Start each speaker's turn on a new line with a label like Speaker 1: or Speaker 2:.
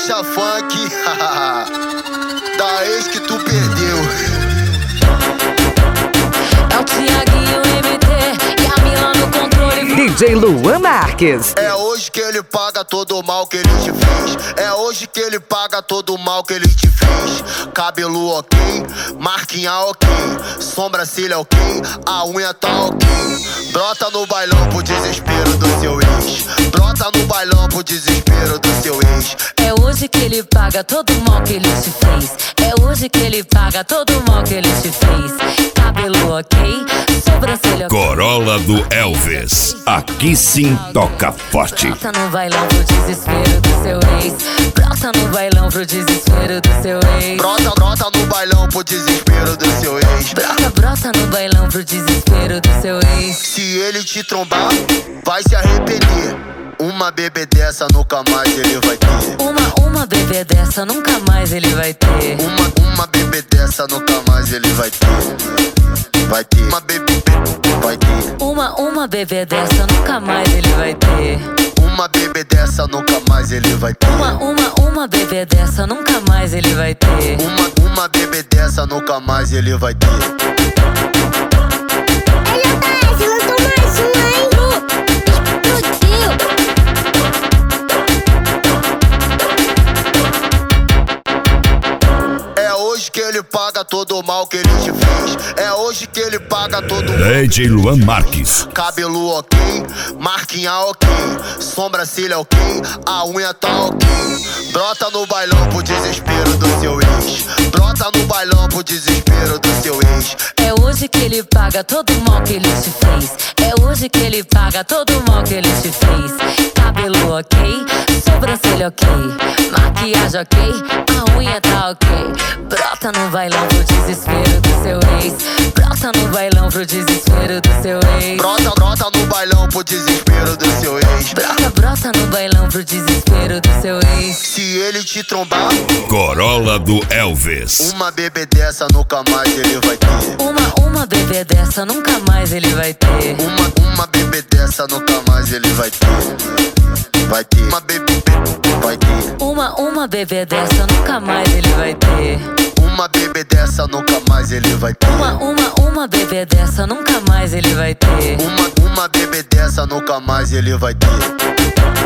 Speaker 1: marcha funk da ex que tu perdeu.
Speaker 2: É o Thiaguinho MT e a Mila no controle.
Speaker 3: DJ Luan Marques.
Speaker 1: É hoje que ele paga todo o mal que ele te fez. É hoje que ele paga todo o mal que ele te fez. Cabelo ok, marquinha ok, sobrancelha ok, a unha tá ok. Brota no bailão pro desespero do seu ex. Brota no bailão pro desespero do seu ex.
Speaker 2: É hoje que ele paga todo o mal que ele te fez. É hoje que ele paga todo o mal que ele te fez. Cabelo ok, sobrancelha ok.
Speaker 4: Corolla do Elvis. Aqui sim toca forte.
Speaker 2: Brota no bailão pro desespero do seu ex. Brota no bailão pro desespero do seu ex.
Speaker 1: Brota no bailão pro desespero do seu ex.
Speaker 2: Brota no bailão pro desespero do seu ex.
Speaker 1: Se ele te trombar, vai se arrepender. Uma bebê dessa nunca mais ele vai ter.
Speaker 2: Uma bebê dessa nunca mais ele vai ter.
Speaker 1: Uma bebê dessa nunca mais ele vai ter. Vai ter. Uma bebê vai ter.
Speaker 2: Uma bebê dessa nunca mais ele vai ter.
Speaker 1: Uma bebê dessa nunca mais ele vai ter.
Speaker 2: Uma bebê dessa nunca mais ele vai ter.
Speaker 1: Uma bebê dessa nunca mais ele vai ter. É hoje que ele paga todo o mal que ele te fez. É hoje que ele paga todo o mal.
Speaker 4: DJ Luan Marques.
Speaker 1: Cabelo ok, marquinha ok, sobrancelha ok, a unha tá ok. Brota no bailão pro desespero do seu ex. Brota no bailão pro desespero do seu ex.
Speaker 2: É hoje que ele paga todo o mal que ele te fez. É hoje que ele paga todo o mal que ele te fez. Cabelo ok, sobrancelha ok, maquiagem ok, a unha tá ok. Brota no bailão pro desespero do seu ex. Brota no bailão pro desespero do seu ex.
Speaker 1: Brota no bailão pro desespero do seu ex.
Speaker 2: Brota no bailão pro desespero do seu ex.
Speaker 1: Se ele te trombar,
Speaker 4: Corolla do Elvis.
Speaker 1: uma bebê dessa nunca mais ele vai ter.
Speaker 2: Uma bebê dessa nunca mais ele vai ter.
Speaker 1: Uma bebê dessa nunca mais ele vai ter. Vai ter. Uma bebê vai ter.
Speaker 2: Uma bebê dessa nunca mais ele vai ter.
Speaker 1: Uma bebê dessa nunca mais ele vai ter.
Speaker 2: Uma bebê dessa nunca mais ele vai ter.
Speaker 1: Uma bebê dessa nunca mais ele vai ter.